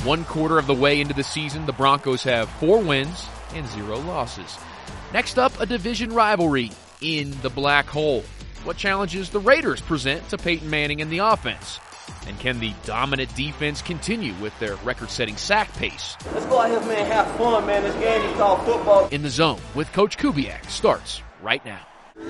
One quarter of the way into the season, the Broncos have 4 wins and 0 losses. Next up, a division rivalry in the black hole. What challenges the Raiders present to Peyton Manning and the offense? And can the dominant defense continue with their record-setting sack pace? Let's go out here, man, have fun, man. This game is called football. In the Zone with Coach Kubiak starts right now.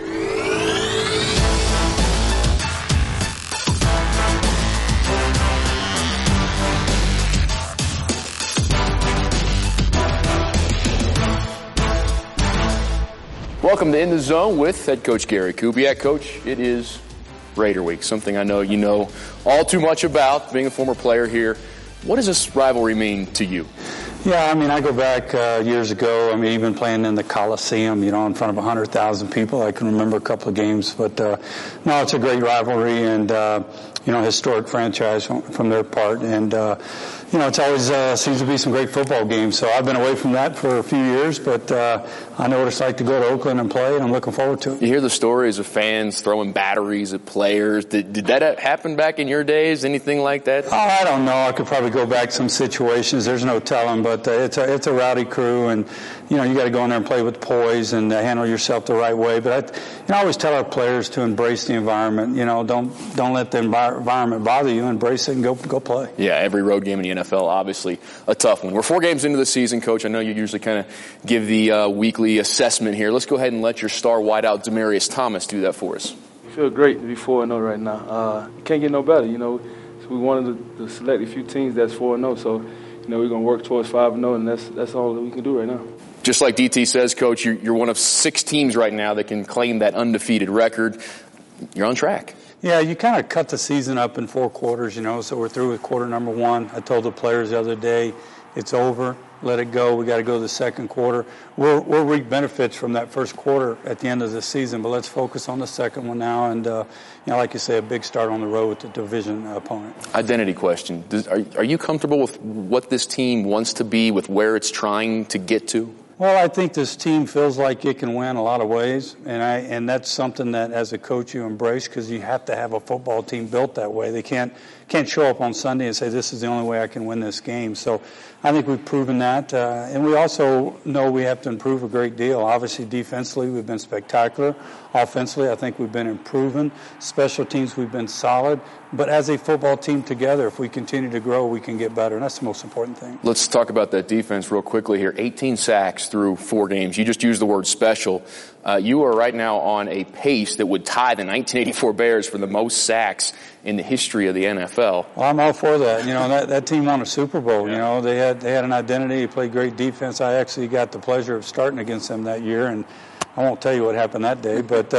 Welcome to In the Zone with head coach Gary Kubiak. Coach, it is Raider Week, something I know you know all too much about, being a former player here. What does this rivalry mean to you? Yeah, I mean, I go back years ago. I mean, even playing in the Coliseum, in front of 100,000 people. I can remember a couple of games. But, no, it's a great rivalry and, historic franchise from their part. And, it's always seems to be some great football games. So I've been away from that for a few years, but I know what it's like to go to Oakland and play, and I'm looking forward to it. You hear the stories of fans throwing batteries at players. Did that happen back in your days? Anything like that? Oh, I don't know. I could probably go back some situations. There's no telling, but it's a rowdy crew, and you got to go in there and play with poise and handle yourself the right way. But I always tell our players to embrace the environment. Don't let the environment bother you. Embrace it and go play. Yeah, every road game in the NFL, obviously a tough one. We're 4 games into the season, Coach. I know you usually kind of give the weekly assessment here. Let's go ahead and let your star wideout Demaryius Thomas do that for us. I feel great to be 4-0 right now. You can't get no better. So we wanted to select a few teams that's 4-0. So we're going to work towards 5-0, and that's all that we can do right now. Just like DT says, Coach, you're one of 6 teams right now that can claim that undefeated record. You're on track. Yeah, you kind of cut the season up in 4 quarters, so we're through with quarter number 1. I told the players the other day, it's over, let it go. We got to go to the second quarter. We'll reap benefits from that first quarter at the end of the season, but let's focus on the second one now. And, like you say, a big start on the road with the division opponent. Identity question. Are you comfortable with what this team wants to be, with where it's trying to get to? Well, I think this team feels like it can win a lot of ways, and that's something that as a coach you embrace, because you have to have a football team built that way. They can't show up on Sunday and say this is the only way I can win this game. So I think we've proven that, and we also know we have to improve a great deal. Obviously, defensively we've been spectacular. Offensively, I think we've been improving. Special teams, we've been solid. But as a football team together, if we continue to grow, we can get better, and that's the most important thing. Let's talk about that defense real quickly here. 18 sacks through 4 games. You just used the word special. You are right now on a pace that would tie the 1984 Bears for the most sacks in the history of the NFL. Well, I'm all for that. That team won a Super Bowl. Yeah. They had an identity. They played great defense. I actually got the pleasure of starting against them that year, and I won't tell you what happened that day. But,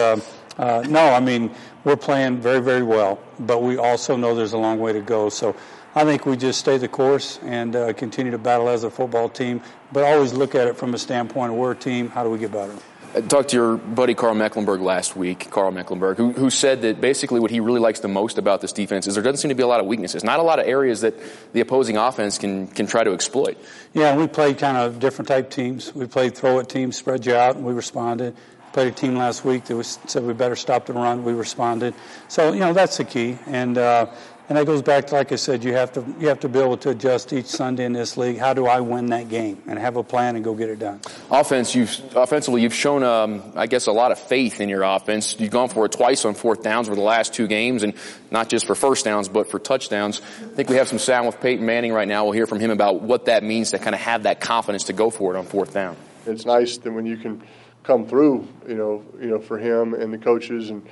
we're playing very, very well. But we also know there's a long way to go. So I think we just stay the course and continue to battle as a football team, but always look at it from a standpoint of we're a team, how do we get better? I talked to your buddy Carl Mecklenburg last week, who said that basically what he really likes the most about this defense is there doesn't seem to be a lot of weaknesses, not a lot of areas that the opposing offense can try to exploit. Yeah, we played kind of different type teams. We played throw-it teams, spread you out, and we responded. Played a team last week that said we better stop the run. We responded. So, that's the key. And that goes back to, like I said, you have to be able to adjust each Sunday in this league. How do I win that game? And have a plan and go get it done. Offensively, you've shown, a lot of faith in your offense. You've gone for it twice on 4th downs over the last 2 games, and not just for first downs, but for touchdowns. I think we have some sound with Peyton Manning right now. We'll hear from him about what that means to kind of have that confidence to go for it on 4th down. It's nice that when you can come through, for him and the coaches, and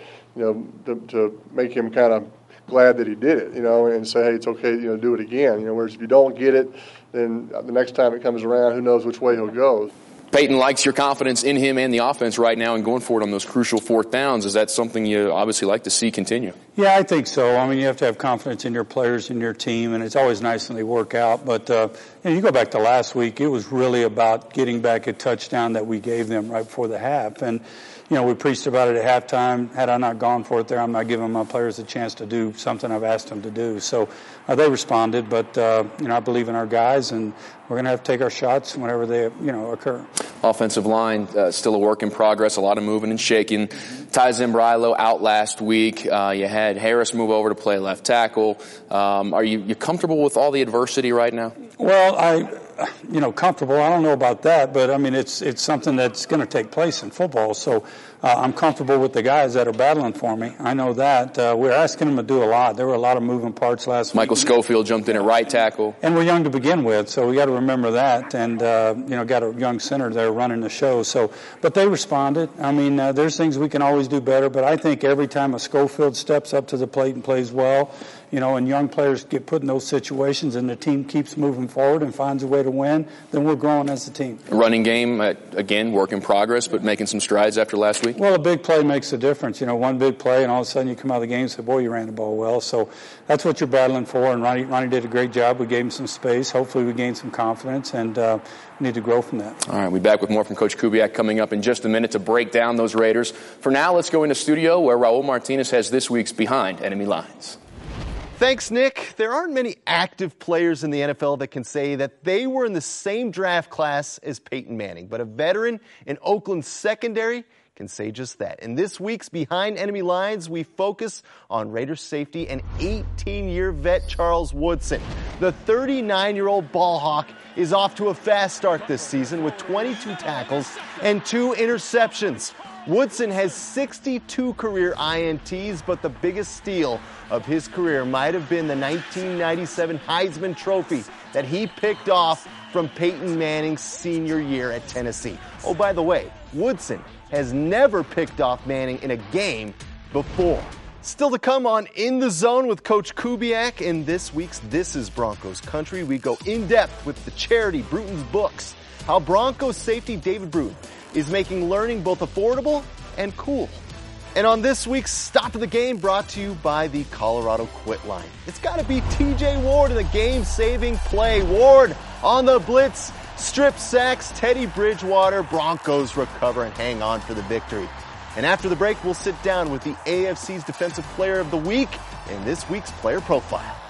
to make him kind of glad that he did it, and say, hey, it's okay, do it again. Whereas if you don't get it, then the next time it comes around, who knows which way he'll go. Peyton likes your confidence in him and the offense right now and going for it on those crucial 4th downs. Is that something you obviously like to see continue? Yeah, I think so. You have to have confidence in your players and your team, and it's always nice when they work out. But, you go back to last week, it was really about getting back a touchdown that we gave them right before the half. And, we preached about it at halftime. Had I not gone for it there, I'm not giving my players a chance to do something I've asked them to do. So they responded, but I believe in our guys, and we're going to have to take our shots whenever they occur. Offensive line still a work in progress. A lot of moving and shaking. Ty Zimbrilo out last week. You had Harris move over to play left tackle. Are you comfortable with all the adversity right now? Well, comfortable. I don't know about that, but I mean, it's something that's going to take place in football. So I'm comfortable with the guys that are battling for me. I know that. We're asking them to do a lot. There were a lot of moving parts last week. Michael Schofield jumped in at right tackle. And we're young to begin with, so we got to remember that. And, got a young center there running the show. So, but they responded. I mean, there's things we can always do better, but I think every time a Schofield steps up to the plate and plays well, and young players get put in those situations and the team keeps moving forward and finds a way to win, then we're growing as a team. Running game, again, work in progress, but making some strides after last week? Well, a big play makes a difference. One big play and all of a sudden you come out of the game and say, boy, you ran the ball well. So that's what you're battling for, and Ronnie did a great job. We gave him some space. Hopefully we gained some confidence, and we need to grow from that. All right, we'll be back with more from Coach Kubiak coming up in just a minute to break down those Raiders. For now, let's go into studio where Raul Martinez has this week's Behind Enemy Lines. Thanks, Nick. There aren't many active players in the NFL that can say that they were in the same draft class as Peyton Manning, but a veteran in Oakland's secondary can say just that. In this week's Behind Enemy Lines, we focus on Raiders safety and 18-year vet Charles Woodson. The 39-year-old ball hawk is off to a fast start this season with 22 tackles and 2 interceptions. Woodson has 62 career INTs, but the biggest steal of his career might have been the 1997 Heisman Trophy that he picked off from Peyton Manning's senior year at Tennessee. Oh, by the way, Woodson has never picked off Manning in a game before. Still to come on In the Zone with Coach Kubiak. In this week's This is Broncos Country, we go in-depth with the charity Bruton's Books, how Broncos safety David Bruton is making learning both affordable and cool. And on this week's Stop of the Game, brought to you by the Colorado Quit Line, it's got to be TJ Ward in the game-saving play. Ward on the blitz, strip sacks Teddy Bridgewater. Broncos recover and hang on for the victory. And after the break, we'll sit down with the AFC's Defensive Player of the Week in this week's Player Profile.